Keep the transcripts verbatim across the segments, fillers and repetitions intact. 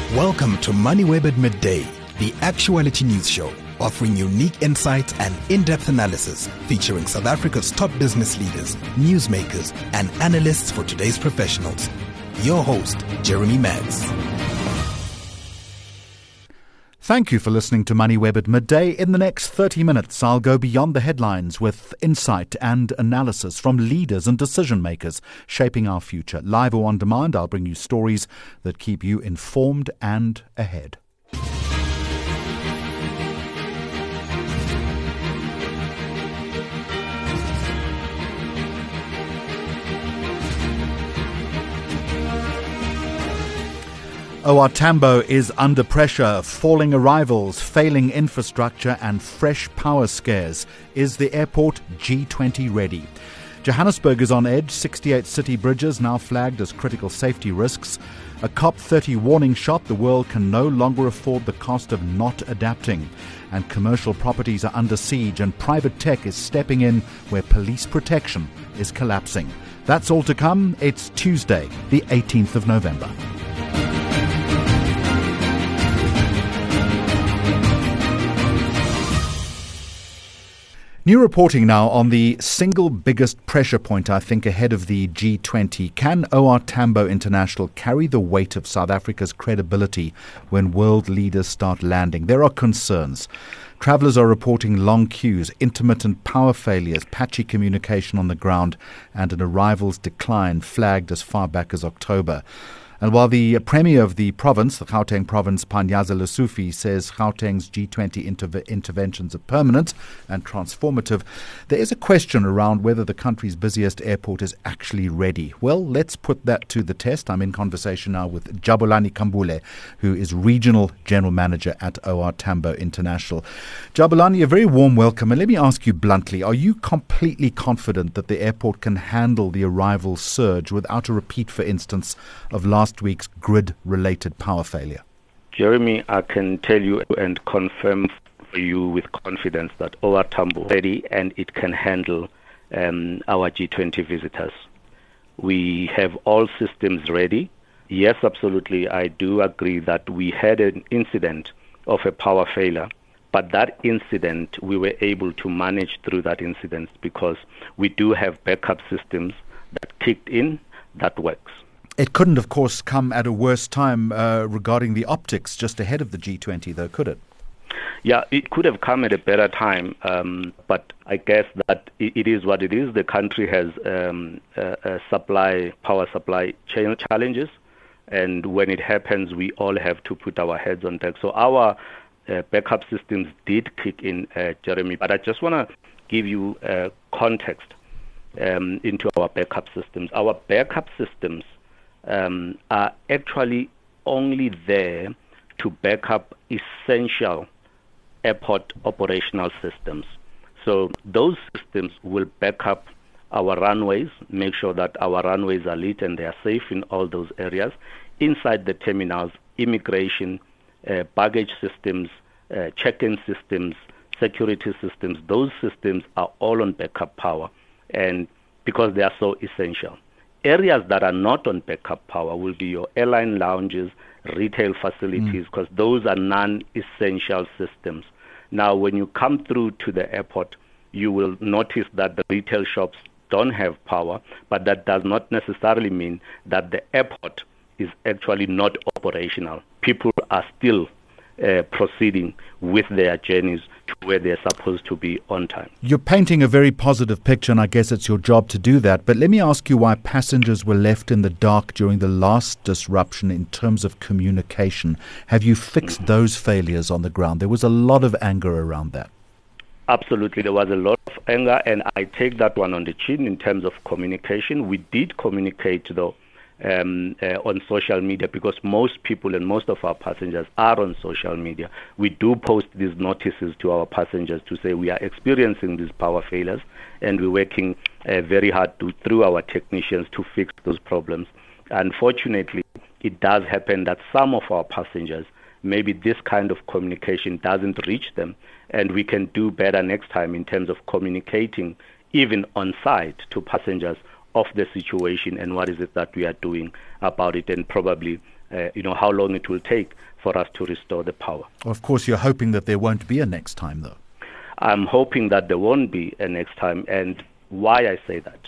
Welcome to MoneyWeb at Midday, the actuality news show, offering unique insights and in-depth analysis, featuring South Africa's top business leaders, newsmakers, and analysts for today's professionals. Your host, Jeremy Maggs. Thank you for listening to MoneyWeb at Midday. In the next thirty minutes, I'll go beyond the headlines with insight and analysis from leaders and decision makers shaping our future. Live or on demand, I'll bring you stories that keep you informed and ahead. O R Tambo is under pressure, falling arrivals, failing infrastructure and fresh power scares. Is the airport G twenty ready? Johannesburg is on edge, sixty-eight city bridges now flagged as critical safety risks. A COP thirty warning shot, the world can no longer afford the cost of not adapting. And commercial properties are under siege and private tech is stepping in where police protection is collapsing. That's all to come. It's Tuesday, the eighteenth of November. New reporting now on the single biggest pressure point, I think, ahead of the G twenty. Can O R Tambo International carry the weight of South Africa's credibility when world leaders start landing? There are concerns. Travellers are reporting long queues, intermittent power failures, patchy communication on the ground, and an arrivals decline flagged as far back as October. And while the Premier of the province, the Gauteng province, Panyaza Lesufi, says Gauteng's G twenty interve- interventions are permanent and transformative, there is a question around whether the country's busiest airport is actually ready. Well, let's put that to the test. I'm in conversation now with Jabulani Kambule, who is Regional General Manager at O R Tambo International. Jabulani, a very warm welcome. And let me ask you bluntly, are you completely confident that the airport can handle the arrival surge without a repeat, for instance, of last Last week's grid-related power failure? Jeremy, I can tell you and confirm for you with confidence that O R Tambo is ready and it can handle um, our G twenty visitors. We have all systems ready. Yes, absolutely, I do agree that we had an incident of a power failure, but that incident, we were able to manage through that incident because we do have backup systems that kicked in that works. It couldn't, of course, come at a worse time uh, regarding the optics just ahead of the G twenty, though, could it? Yeah, it could have come at a better time, um, but I guess that it, it is what it is. The country has um, uh, uh, supply, power supply chain challenges, and when it happens, we all have to put our heads on deck. So our uh, backup systems did kick in, uh, Jeremy, but I just want to give you uh, context um, into our backup systems. Our backup systems Um, are actually only there to back up essential airport operational systems. So those systems will back up our runways, make sure that our runways are lit and they are safe in all those areas. Inside the terminals, immigration, uh, baggage systems, uh, check-in systems, security systems, those systems are all on backup power, and because they are so essential. Areas that are not on backup power will be your airline lounges, retail facilities, because mm. those are non-essential systems. Now, when you come through to the airport, you will notice that the retail shops don't have power, but that does not necessarily mean that the airport is actually not operational. People are still uh, proceeding with their journeys to where they're supposed to be on time. You're painting a very positive picture, and I guess it's your job to do that. But let me ask you why passengers were left in the dark during the last disruption in terms of communication. Have you fixed mm-hmm. those failures on the ground? There was a lot of anger around that. Absolutely, there was a lot of anger, and I take that one on the chin in terms of communication. We did communicate, though, Um, uh, on social media, because most people and most of our passengers are on social media. We do post these notices to our passengers to say we are experiencing these power failures, and we're working uh, very hard to, through our technicians to fix those problems. Unfortunately, it does happen that some of our passengers, maybe this kind of communication doesn't reach them, and we can do better next time in terms of communicating even on site to passengers of the situation and what is it that we are doing about it, and probably uh, you know, how long it will take for us to restore the power. Of course, you're hoping that there won't be a next time, though. I'm hoping that there won't be a next time, and why I say that.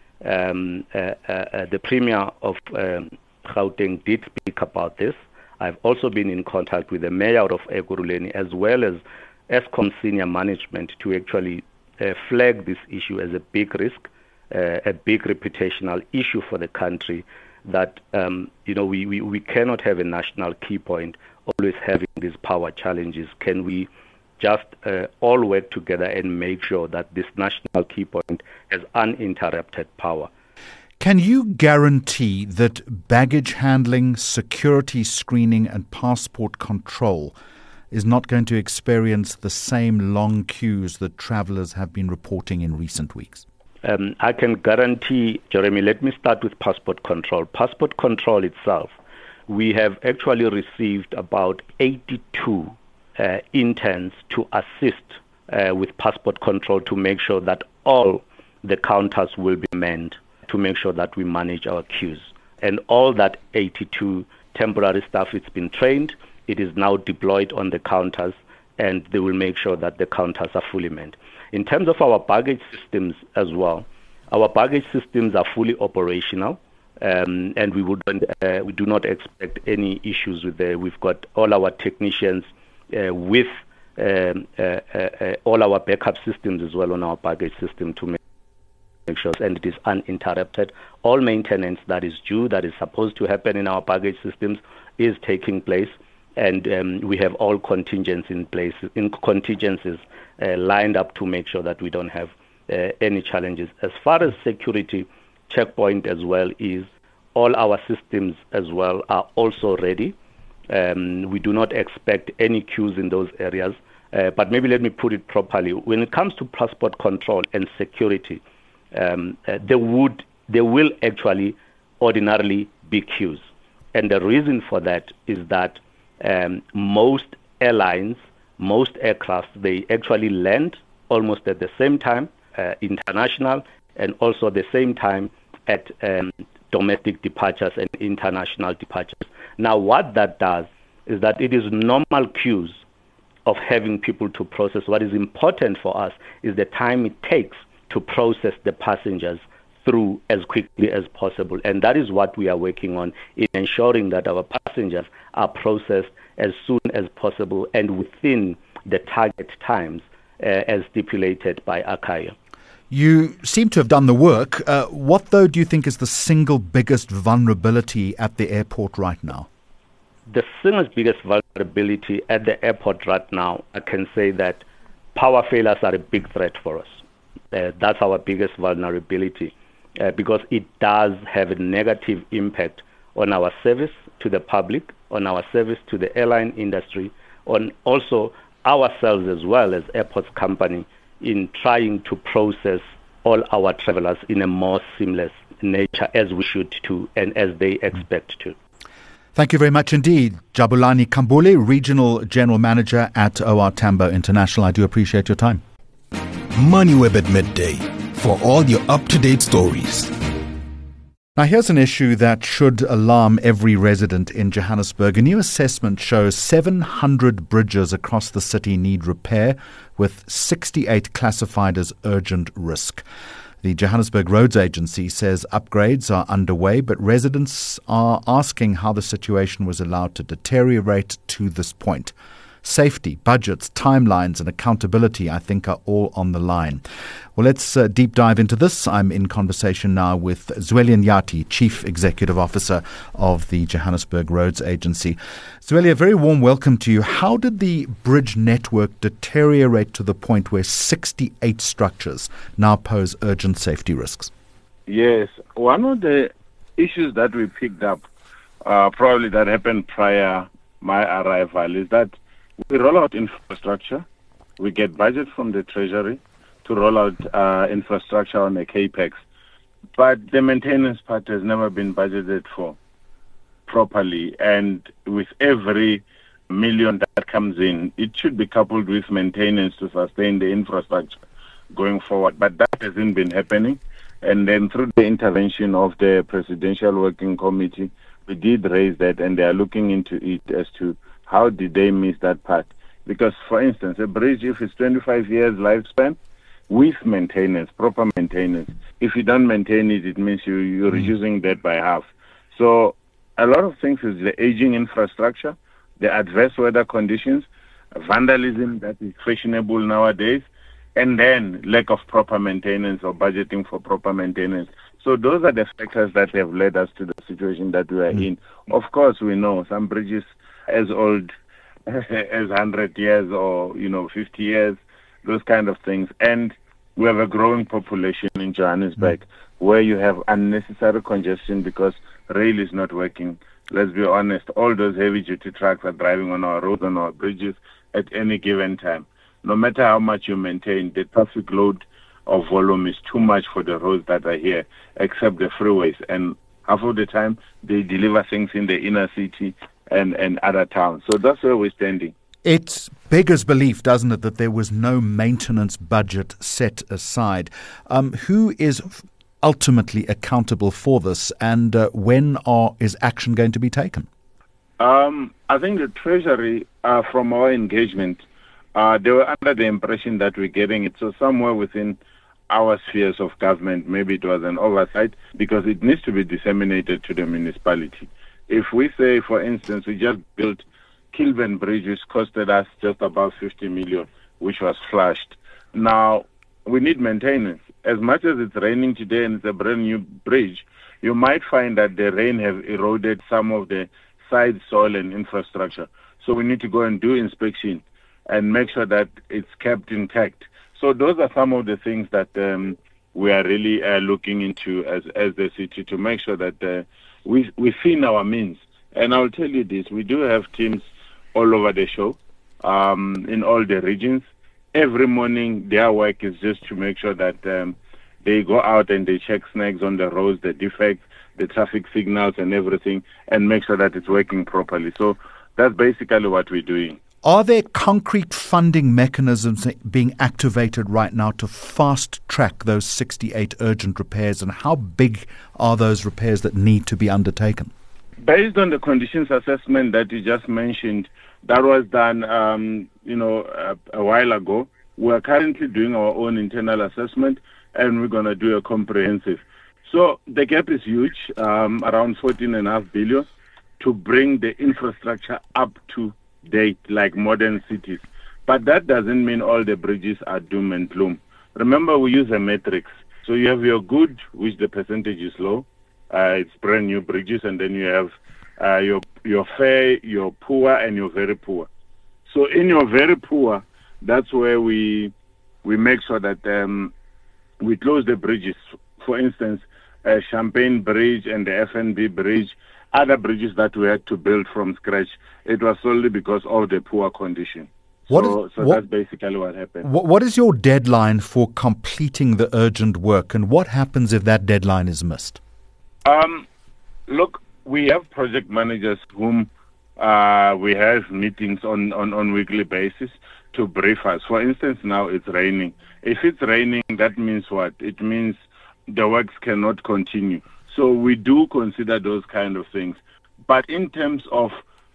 Um, uh, uh, the Premier of um, Gauteng did speak about this. I've also been in contact with the Mayor of Ekurhuleni as well as Eskom senior management to actually uh, flag this issue as a big risk, uh, a big reputational issue for the country, that um, you know we, we, we cannot have a national key point always having these power challenges. Can we just uh, all work together and make sure that this national key point has uninterrupted power? Can you guarantee that baggage handling, security screening and passport control is not going to experience the same long queues that travellers have been reporting in recent weeks? Um, I can guarantee, Jeremy, let me start with passport control. Passport control itself, we have actually received about eighty-two uh, interns to assist uh, with passport control to make sure that all the counters will be manned, to make sure that we manage our queues. And all that eighty-two temporary staff, it's been trained, it is now deployed on the counters, and they will make sure that the counters are fully manned. In terms of our baggage systems as well, our baggage systems are fully operational, um, and we wouldn't, uh, we do not expect any issues with the. We've got all our technicians uh, with um, uh, uh, uh, all our backup systems as well on our baggage system to make sure, and it is uninterrupted. All maintenance that is due, that is supposed to happen in our baggage systems, is taking place. And um, we have all contingencies in place, in contingencies uh, lined up to make sure that we don't have uh, any challenges. As far as security checkpoint as well is, all our systems as well are also ready. Um, we do not expect any queues in those areas. Uh, but maybe let me put it properly. When it comes to passport control and security, um, uh, there would, there will actually ordinarily be queues. And the reason for that is that Um, most airlines, most aircraft, they actually land almost at the same time, uh, international, and also at the same time at um, domestic departures and international departures. Now, what that does is that it is normal queues of having people to process. What is important for us is the time it takes to process the passengers through as quickly as possible. And that is what we are working on, in ensuring that our passengers are processed as soon as possible and within the target times uh, as stipulated by A C A I. You seem to have done the work. Uh, what, though, do you think is the single biggest vulnerability at the airport right now? The single biggest vulnerability at the airport right now, I can say that power failures are a big threat for us. Uh, that's our biggest vulnerability. Uh, because it does have a negative impact on our service to the public, on our service to the airline industry, on also ourselves as well as airports company in trying to process all our travelers in a more seamless nature as we should to and as they expect to. Thank you very much indeed. Jabulani Khambule, Regional General Manager at O R Tambo International. I do appreciate your time. MoneyWeb at midday, for all your up-to-date stories. Now, here's an issue that should alarm every resident in Johannesburg. A new assessment shows seven hundred bridges across the city need repair, with sixty-eight classified as urgent risk. The Johannesburg Roads Agency says upgrades are underway, but residents are asking how the situation was allowed to deteriorate to this point. Safety, budgets, timelines and accountability, I think, are all on the line. Well, let's uh, deep dive into this. I'm in conversation now with Zweli Nyathi, Chief Executive Officer of the Johannesburg Roads Agency. Zweli, a very warm welcome to you. How did the bridge network deteriorate to the point where sixty-eight structures now pose urgent safety risks? Yes, one of the issues that we picked up, uh, probably that happened prior my arrival, is that we roll out infrastructure. We get budget from the Treasury to roll out uh, infrastructure on the CAPEX. But the maintenance part has never been budgeted for properly. And with every million that comes in, it should be coupled with maintenance to sustain the infrastructure going forward. But that hasn't been happening. And then through the intervention of the Presidential Working Committee, we did raise that, and they are looking into it as to how did they miss that part. Because, for instance, a bridge, if it's twenty-five years lifespan, with maintenance, proper maintenance, if you don't maintain it, it means you, you're reducing that by half. So a lot of things is the aging infrastructure, the adverse weather conditions, vandalism that is fashionable nowadays, and then lack of proper maintenance or budgeting for proper maintenance. So those are the factors that have led us to the situation that we are mm. in. Of course, we know some bridges as old as one hundred years or, you know, fifty years, those kind of things. And we have a growing population in Johannesburg mm. where you have unnecessary congestion because rail is not working. Let's be honest, all those heavy-duty trucks are driving on our roads and our bridges at any given time. No matter how much you maintain, the traffic load of volume is too much for the roads that are here, except the freeways. And half of the time, they deliver things in the inner city and, and other towns. So that's where we're standing. It beggars belief, doesn't it, that there was no maintenance budget set aside. Um, who is ultimately accountable for this, and uh, when are, is action going to be taken? Um, I think the Treasury, uh, from our engagement, uh, they were under the impression that we're getting it. So somewhere within our spheres of government, maybe it was an oversight, because it needs to be disseminated to the municipality. If we say, for instance, we just built Kilburn Bridge, which costed us just about fifty million, which was flushed. Now, we need maintenance. As much as it's raining today and it's a brand new bridge, you might find that the rain have eroded some of the side soil and infrastructure. So we need to go and do inspection and make sure that it's kept intact. So those are some of the things that um, we are really uh, looking into as as the city to make sure that uh, we, within our means. And I'll tell you this, we do have teams all over the show, um, in all the regions. Every morning, their work is just to make sure that um, they go out and they check snags on the roads, the defects, the traffic signals and everything, and make sure that it's working properly. So that's basically what we're doing. Are there concrete funding mechanisms being activated right now to fast-track those sixty-eight urgent repairs, and how big are those repairs that need to be undertaken? Based on the conditions assessment that you just mentioned, that was done, um, you know, a, a while ago. We're currently doing our own internal assessment, and we're going to do a comprehensive. So the gap is huge, um, around fourteen and a half billion, to bring the infrastructure up to date like modern cities. But that doesn't mean all the bridges are doom and gloom. Remember, we use a matrix. So you have your good, which the percentage is low. Uh, it's brand new bridges, and then you have uh, your your fair, your poor, and your very poor. So in your very poor, that's where we we make sure that um, we close the bridges. For instance, uh, Champagne Bridge and the F N B Bridge, other bridges that we had to build from scratch, it was solely because of the poor condition. What so is, so what, that's basically what happened. What, what is your deadline for completing the urgent work, and what happens if that deadline is missed? Um, look, we have project managers whom uh, we have meetings on, on, on weekly basis to brief us. For instance, now it's raining. If it's raining, that means what? It means the works cannot continue. So we do consider those kind of things. But in terms of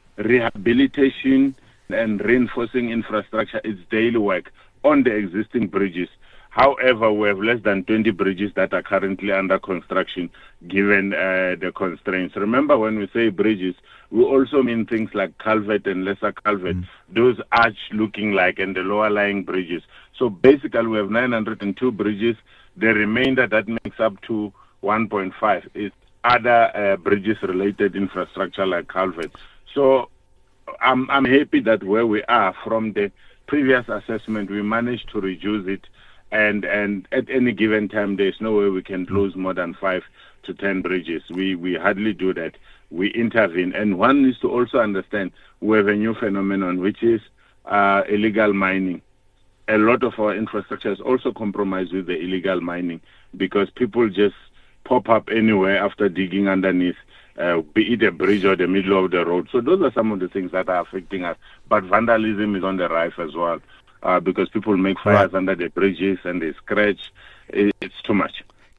rehabilitation and reinforcing infrastructure, it's daily work on the existing bridges. However, we have less than twenty bridges that are currently under construction, given uh, the constraints. Remember, when we say bridges, we also mean things like culvert and lesser culvert, mm. those arch-looking like, and the lower-lying bridges. So basically, we have nine hundred two bridges. The remainder that makes up to one point five is other uh, bridges-related infrastructure like culverts. So I'm, I'm happy that where we are from the previous assessment, we managed to reduce it. And and at any given time, there's no way we can lose more than five to ten bridges. We we hardly do that. We intervene. And one needs to also understand we have a new phenomenon, which is uh, illegal mining. A lot of our infrastructure is also compromised with the illegal mining because people just pop up anywhere after digging underneath, uh, be it a bridge or the middle of the road. So those are some of the things that are affecting us. But vandalism is on the rise as well. Uh, because people make fires right under the bridges and they scratch. It's too much.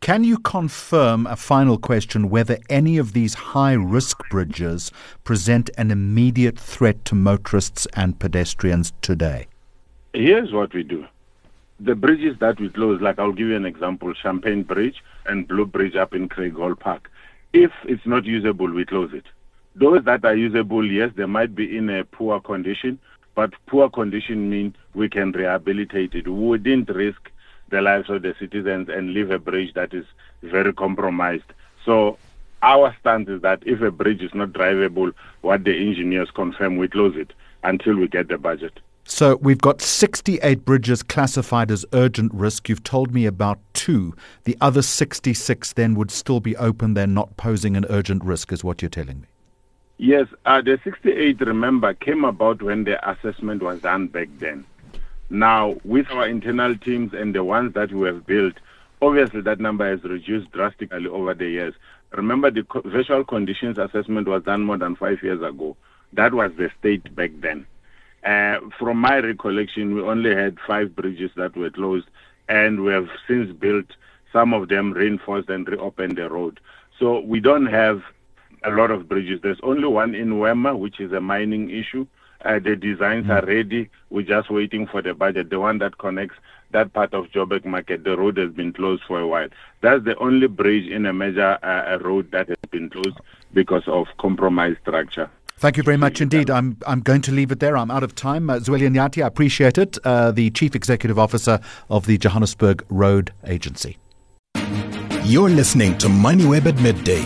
Can you confirm, a final question, whether any of these high-risk bridges present an immediate threat to motorists and pedestrians today? Here's what we do. The bridges that we close, like I'll give you an example, Champagne Bridge and Blue Bridge up in Craig Hall Park. If it's not usable, we close it. Those that are usable, yes, they might be in a poor condition, but poor condition means we can rehabilitate it. We wouldn't risk the lives of the citizens and leave a bridge that is very compromised. So our stance is that if a bridge is not drivable, what the engineers confirm, we close it until we get the budget. So we've got sixty-eight bridges classified as urgent risk. You've told me about two. The other sixty-six then would still be open. They're not posing an urgent risk, is what you're telling me. Yes, uh, the sixty-eight, remember, came about when the assessment was done back then. Now, with our internal teams and the ones that we have built, obviously that number has reduced drastically over the years. Remember, the co- visual conditions assessment was done more than five years ago. That was the state back then. Uh, from my recollection, we only had five bridges that were closed, and we have since built some of them, reinforced and reopened the road. So we don't have a lot of bridges. There's only one in Wema, which is a mining issue. Uh, the designs are ready. We're just waiting for the budget. The one that connects that part of Joburg Market, the road has been closed for a while. That's the only bridge in a major uh, road that has been closed because of compromised structure. Thank you very much indeed. I'm I'm going to leave it there. I'm out of time. Uh, Zweli Nyathi, I appreciate it. Uh, the Chief Executive Officer of the Johannesburg Road Agency. You're listening to MoneyWeb at midday.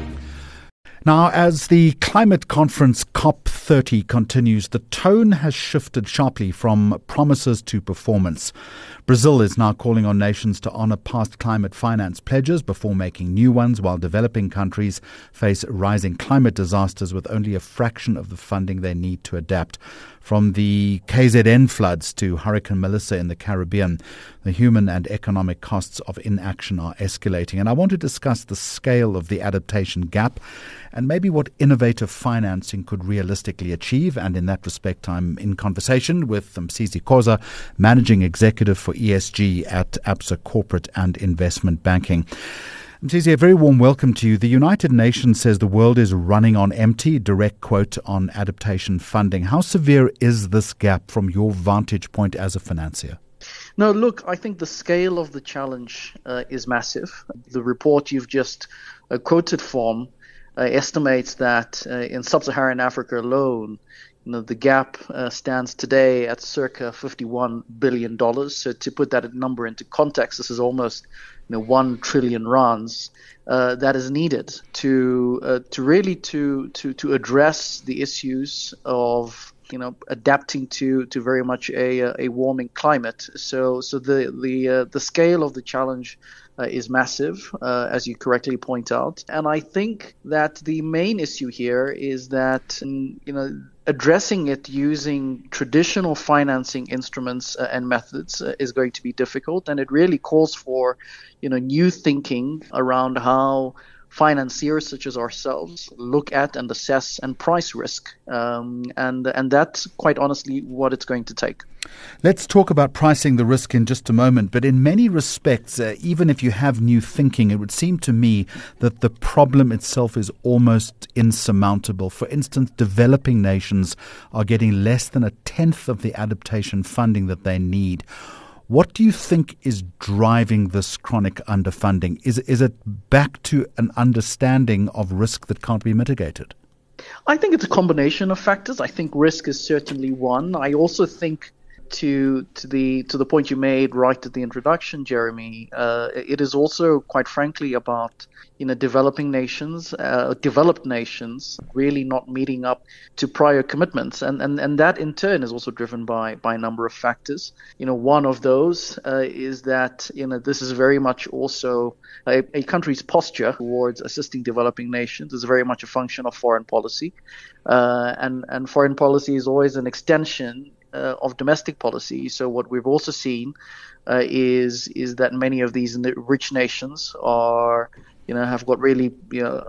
Now, as the climate conference COP thirty continues, the tone has shifted sharply from promises to performance. Brazil is now calling on nations to honour past climate finance pledges before making new ones, while developing countries face rising climate disasters with only a fraction of the funding they need to adapt. From the K Z N floods to Hurricane Melissa in the Caribbean, the human and economic costs of inaction are escalating. And I want to discuss the scale of the adaptation gap and maybe what innovative financing could realistically achieve. And in that respect, I'm in conversation with Msizi Khoza, Managing Executive for E S G at Absa Corporate and Investment Banking. Msizi, a very warm welcome to you. The United Nations says the world is running on empty, direct quote on adaptation funding. How severe is this gap from your vantage point as a financier? No, look, I think the scale of the challenge uh, is massive. The report you've just uh, quoted from uh, estimates that uh, in sub-Saharan Africa alone, you know, the gap uh, stands today at circa fifty-one billion dollars. So to put that number into context, this is almost you know, one trillion rands uh, that is needed to uh, to really to to to address the issues of you know adapting to to very much a a warming climate. So so the the uh, the scale of the challenge uh, is massive, uh, as you correctly point out, and I think that the main issue here is that you know. addressing it using traditional financing instruments uh, and methods uh, is going to be difficult, and it really calls for, you know, new thinking around how financiers such as ourselves look at and assess and price risk, um, and and that's quite honestly what it's going to take. Let's talk about pricing the risk in just a moment, but in many respects, uh, even if you have new thinking, it would seem to me that the problem itself is almost insurmountable. For instance, developing nations are getting less than a tenth of the adaptation funding that they need. What do you think is driving this chronic underfunding? Is, is it back to an understanding of risk that can't be mitigated? I think it's a combination of factors. I think risk is certainly one. I also think to to the to the point you made right at the introduction, Jeremy, uh, it is also, quite frankly, about you know developing nations, uh, developed nations really not meeting up to prior commitments, and, and and that in turn is also driven by by a number of factors. You know, one of those uh, is that you know this is very much also a, a country's posture towards assisting developing nations is very much a function of foreign policy, uh, and and foreign policy is always an extension Uh, of domestic policy. So what we've also seen uh, is is that many of these rich nations are, you know, have got really you know,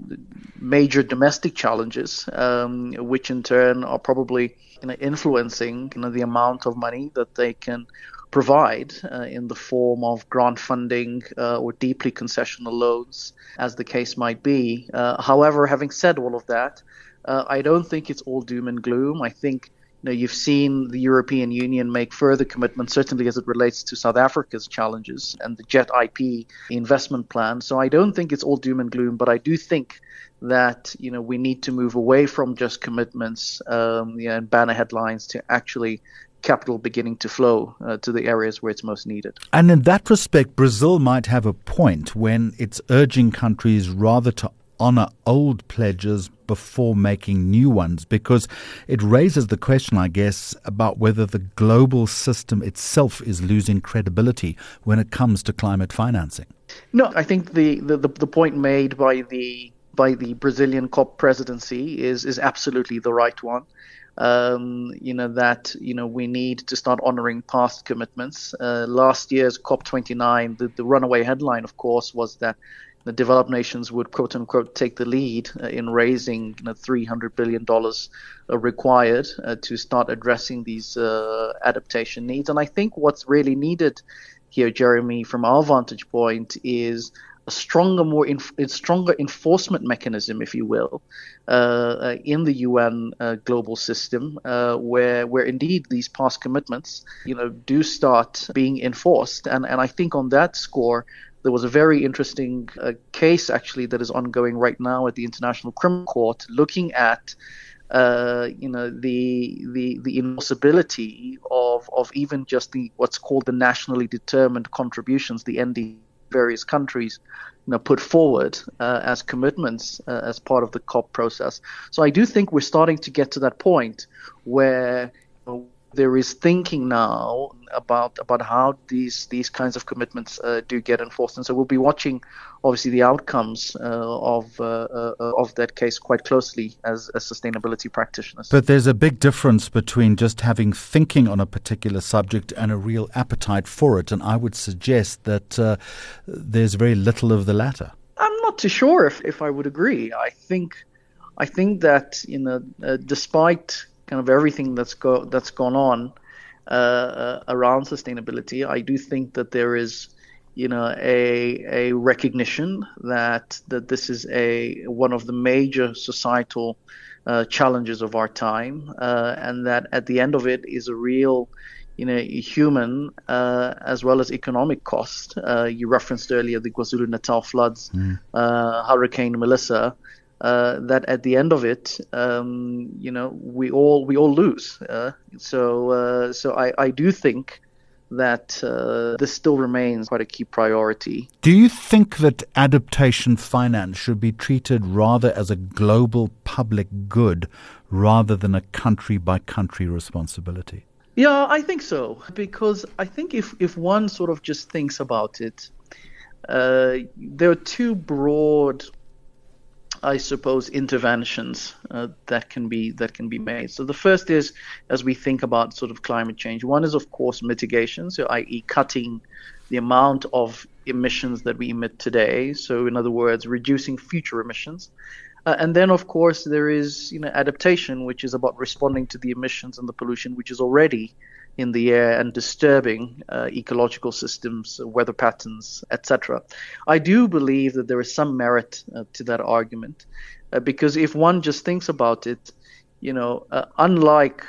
major domestic challenges, um, which in turn are probably you know, influencing you know, the amount of money that they can provide uh, in the form of grant funding uh, or deeply concessional loans, as the case might be. Uh, however, having said all of that, uh, I don't think it's all doom and gloom. I think you know, you've seen the European Union make further commitments, certainly as it relates to South Africa's challenges and the JET I P investment plan. So I don't think it's all doom and gloom, but I do think that you know we need to move away from just commitments um, you know, and banner headlines to actually capital beginning to flow uh, to the areas where it's most needed. And in that respect, Brazil might have a point when it's urging countries rather to honor old pledges before making new ones, because it raises the question, I guess, about whether the global system itself is losing credibility when it comes to climate financing. No, I think the, the, the, the point made by the by the Brazilian COP presidency is is absolutely the right one. Um, you know, that, you know, we need to start honoring past commitments. Uh, last year's COP twenty-nine, the, the runaway headline, of course, was that the developed nations would, quote unquote, take the lead uh, in raising you know, three hundred billion dollars uh, required uh, to start addressing these uh, adaptation needs. And I think what's really needed here, Jeremy, from our vantage point, is a stronger, more inf- stronger enforcement mechanism, if you will, uh, uh, in the U N uh, global system, uh, where where indeed these past commitments, you know, do start being enforced. And and I think on that score, there was a very interesting uh, case actually that is ongoing right now at the International Criminal Court, looking at uh, you know the the the impossibility of of even just the what's called the nationally determined contributions, the N D, various countries you know put forward uh, as commitments uh, as part of the COP process. So I do think we're starting to get to that point where you know, there is thinking now about about how these these kinds of commitments uh, do get enforced, and so we'll be watching, obviously, the outcomes uh, of uh, uh, of that case quite closely as, as sustainability practitioners. But there's a big difference between just having thinking on a particular subject and a real appetite for it, and I would suggest that uh, there's very little of the latter. I'm not too sure if, if I would agree. I think I think that you know, uh, despite kind of everything that's go that's gone on uh, uh, around sustainability, I do think that there is, you know, a a recognition that that this is a one of the major societal uh, challenges of our time, uh, and that at the end of it is a real, you know, human uh, as well as economic cost. Uh, you referenced earlier the KwaZulu-Natal floods, mm. uh, Hurricane Melissa. Uh, that at the end of it, um, you know, we all we all lose. Uh, so, uh, so I, I do think that uh, this still remains quite a key priority. Do you think that adaptation finance should be treated rather as a global public good rather than a country by country responsibility? Yeah, I think so, because I think if if one sort of just thinks about it, uh, there are two broad, I suppose, interventions uh, that can be that can be made. So the first is, as we think about sort of climate change, one is, of course, mitigation, so that is cutting the amount of emissions that we emit today. So in other words, reducing future emissions. Uh, and then, of course, there is you know adaptation, which is about responding to the emissions and the pollution which is already in the air and disturbing uh, ecological systems, weather patterns, et cetera. I do believe that there is some merit uh, to that argument, uh, because if one just thinks about it, you know, uh, unlike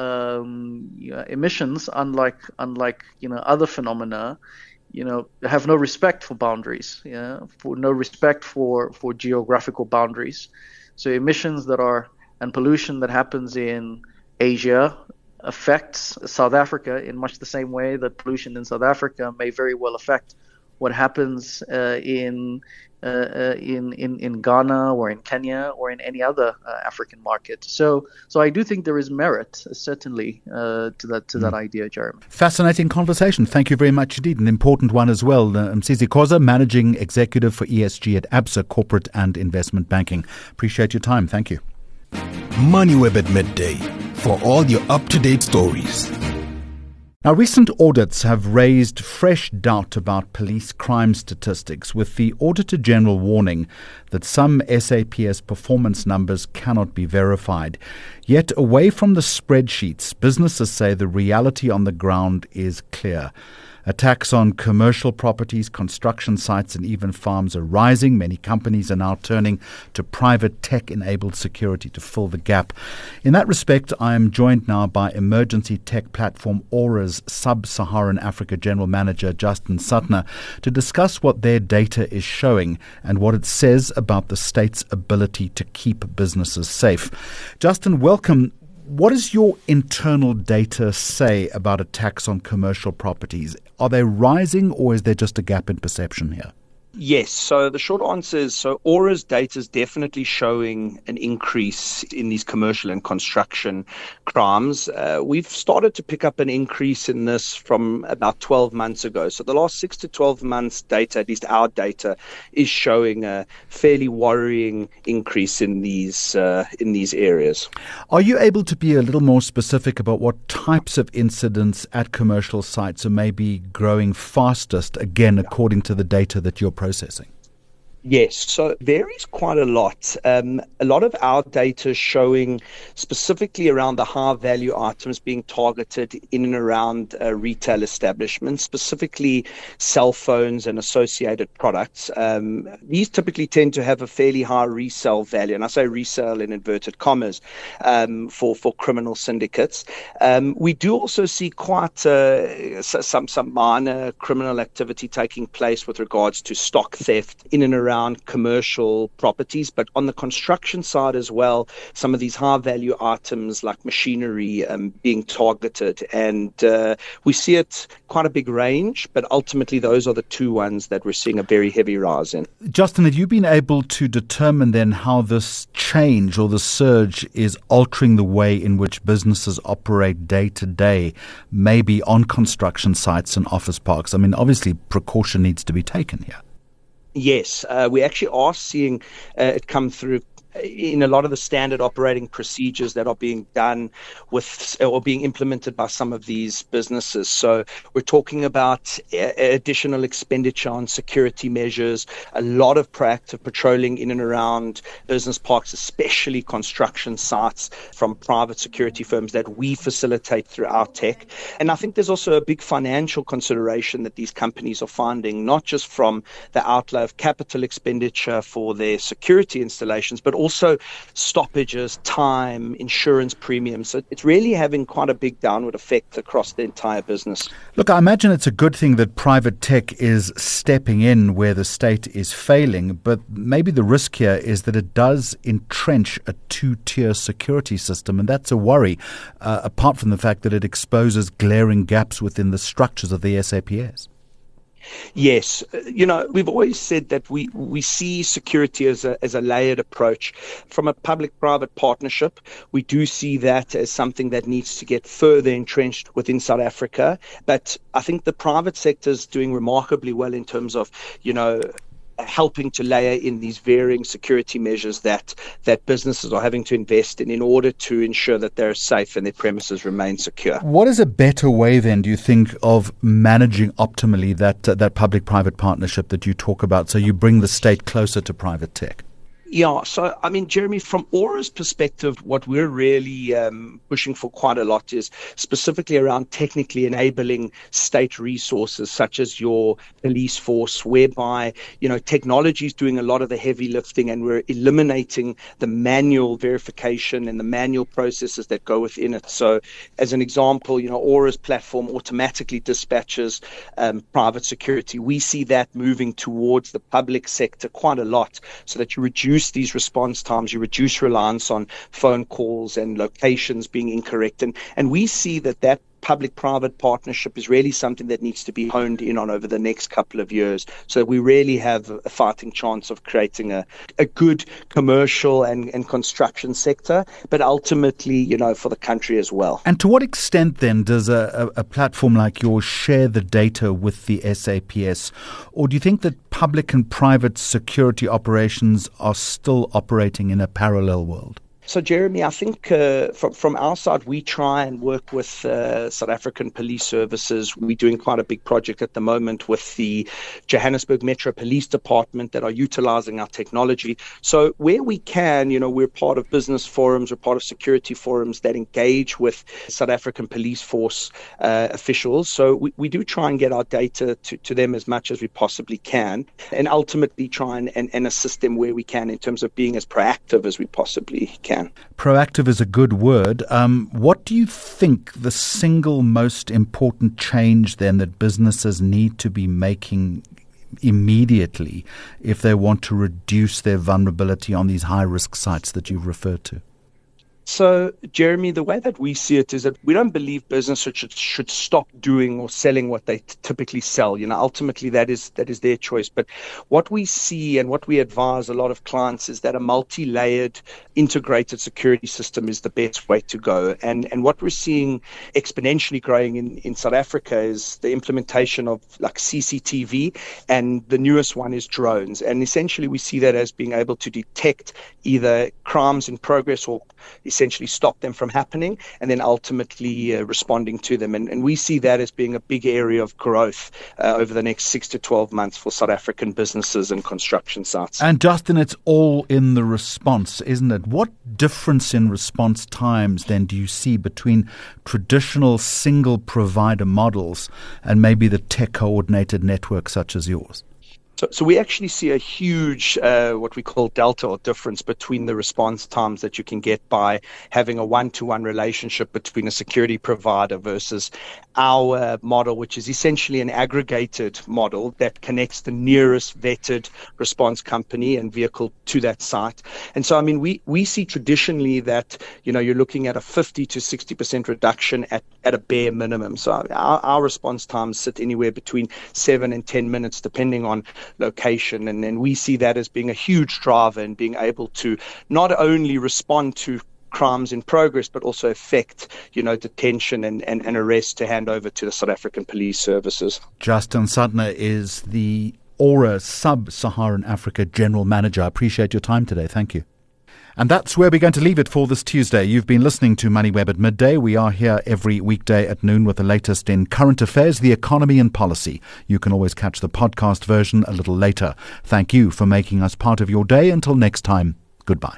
um, yeah, emissions, unlike unlike you know other phenomena, you know, have no respect for boundaries, yeah, for no respect for for geographical boundaries. So emissions that are and pollution that happens in Asia affects South Africa in much the same way that pollution in South Africa may very well affect what happens uh, in, uh, uh, in in in Ghana or in Kenya or in any other uh, African market. So, so I do think there is merit, uh, certainly, uh, to that to mm. that idea, Jeremy. Fascinating conversation. Thank you very much indeed. An important one as well. Uh, Msizi Khoza, Managing Executive for E S G at Absa Corporate and Investment Banking. Appreciate your time. Thank you. MoneyWeb at midday, for all your up-to-date stories. Now, recent audits have raised fresh doubt about police crime statistics, with the Auditor General warning that some S A P S performance numbers cannot be verified. Yet, away from the spreadsheets, businesses say the reality on the ground is clear. Attacks on commercial properties, construction sites and even farms are rising. Many companies are now turning to private tech-enabled security to fill the gap. In that respect, I am joined now by emergency tech platform Aura's Sub-Saharan Africa General Manager Justin Suttner to discuss what their data is showing and what it says about the state's ability to keep businesses safe. Justin, welcome. What does your internal data say about attacks on commercial properties? Are they rising, or is there just a gap in perception here? Yes. So the short answer is, so Aura's data is definitely showing an increase in these commercial and construction crimes. Uh, we've started to pick up an increase in this from about twelve months ago. So the last six to twelve months data, at least our data, is showing a fairly worrying increase in these uh, in these areas. Are you able to be a little more specific about what types of incidents at commercial sites are maybe growing fastest, again, according to the data that you're processing? Yes, so it varies quite a lot. Um, a lot of our data is showing specifically around the high value items being targeted in and around uh, retail establishments, specifically cell phones and associated products. Um, these typically tend to have a fairly high resale value, and I say resale in inverted commas, um, for, for criminal syndicates. Um, we do also see quite uh, some, some minor criminal activity taking place with regards to stock theft in and around around commercial properties, but on the construction side as well, some of these high value items like machinery um, being targeted, and uh, we see it quite a big range, but ultimately those are the two ones that we're seeing a very heavy rise in. Justin, have you been able to determine then how this change or the surge is altering the way in which businesses operate day to day, maybe on construction sites and office parks? I mean, obviously precaution needs to be taken here. Yes, uh, we actually are seeing uh, it come through in a lot of the standard operating procedures that are being done with or being implemented by some of these businesses. So we're talking about additional expenditure on security measures, a lot of proactive patrolling in and around business parks, especially construction sites from private security firms that we facilitate through our tech. And I think there's also a big financial consideration that these companies are finding, not just from the outlay of capital expenditure for their security installations, but also Also stoppages, time, insurance premiums. So it's really having quite a big downward effect across the entire business. Look, I imagine it's a good thing that private tech is stepping in where the state is failing, but maybe the risk here is that it does entrench a two-tier security system, and that's a worry, uh, apart from the fact that it exposes glaring gaps within the structures of the S A P S. Yes. You know, we've always said that we, we see security as a as a layered approach. From a public-private partnership, we do see that as something that needs to get further entrenched within South Africa. But I think the private sector is doing remarkably well in terms of, you know, helping to layer in these varying security measures that that businesses are having to invest in in order to ensure that they're safe and their premises remain secure. What is a better way then, do you think, of managing optimally that uh, that public-private partnership that you talk about, so you bring the state closer to private tech? Yeah, so I mean, Jeremy, from Aura's perspective, what we're really um, pushing for quite a lot is specifically around technically enabling state resources such as your police force, whereby, you know, technology is doing a lot of the heavy lifting and we're eliminating the manual verification and the manual processes that go within it. So as an example, you know, Aura's platform automatically dispatches um, private security. We see that moving towards the public sector quite a lot so that you reduce these response times, you reduce reliance on phone calls and locations being incorrect. And, and we see that that public-private partnership is really something that needs to be honed in on over the next couple of years so that we really have a fighting chance of creating a, a good commercial and, and construction sector, but ultimately, you know, for the country as well. And to what extent then does a, a, a platform like yours share the data with the S A P S? Or do you think that public and private security operations are still operating in a parallel world? So, Jeremy, I think uh, from, from our side, we try and work with uh, South African police services. We're doing quite a big project at the moment with the Johannesburg Metro Police Department that are utilizing our technology. So where we can, you know, we're part of business forums, we're part of security forums that engage with South African police force uh, officials. So we, we do try and get our data to, to them as much as we possibly can, and ultimately try and, and, and assist them where we can in terms of being as proactive as we possibly can. Proactive is a good word. Um, what do you think the single most important change then that businesses need to be making immediately if they want to reduce their vulnerability on these high-risk sites that you've referred to? So, Jeremy, the way that we see it is that we don't believe businesses should, should stop doing or selling what they t- typically sell. You know, ultimately that is that is their choice. But what we see and what we advise a lot of clients is that a multi-layered integrated security system is the best way to go. And and what we're seeing exponentially growing in, in South Africa is the implementation of like C C T V, and the newest one is drones. And essentially we see that as being able to detect either crimes in progress or essentially stop them from happening, and then ultimately uh, responding to them. And, and we see that as being a big area of growth uh, over the next six to twelve months for South African businesses and construction sites. And Justin, it's all in the response, isn't it? What difference in response times then do you see between traditional single provider models and maybe the tech coordinated network such as yours? So, so we actually see a huge, uh, what we call delta or difference between the response times that you can get by having a one-to-one relationship between a security provider versus our uh, model, which is essentially an aggregated model that connects the nearest vetted response company and vehicle to that site. And so, I mean, we, we see traditionally that, you know, you're looking at a fifty to sixty percent reduction at, at a bare minimum. So our, our response times sit anywhere between seven and ten minutes, depending on location, and then we see that as being a huge driver in being able to not only respond to crimes in progress, but also effect, you know, detention and, and, and arrest to hand over to the South African police services. Justin Sudner is the Aura Sub-Saharan Africa General Manager. I appreciate your time today. Thank you. And that's where we're going to leave it for this Tuesday. You've been listening to MoneyWeb at midday. We are here every weekday at noon with the latest in current affairs, the economy and policy. You can always catch the podcast version a little later. Thank you for making us part of your day. Until next time, goodbye.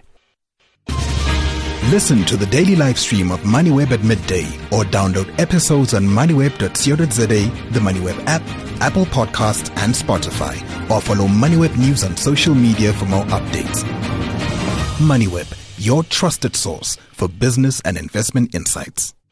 Listen to the daily live stream of MoneyWeb at midday or download episodes on moneyweb dot co dot za, the MoneyWeb app, Apple Podcasts and Spotify, or follow MoneyWeb News on social media for more updates. MoneyWeb, your trusted source for business and investment insights.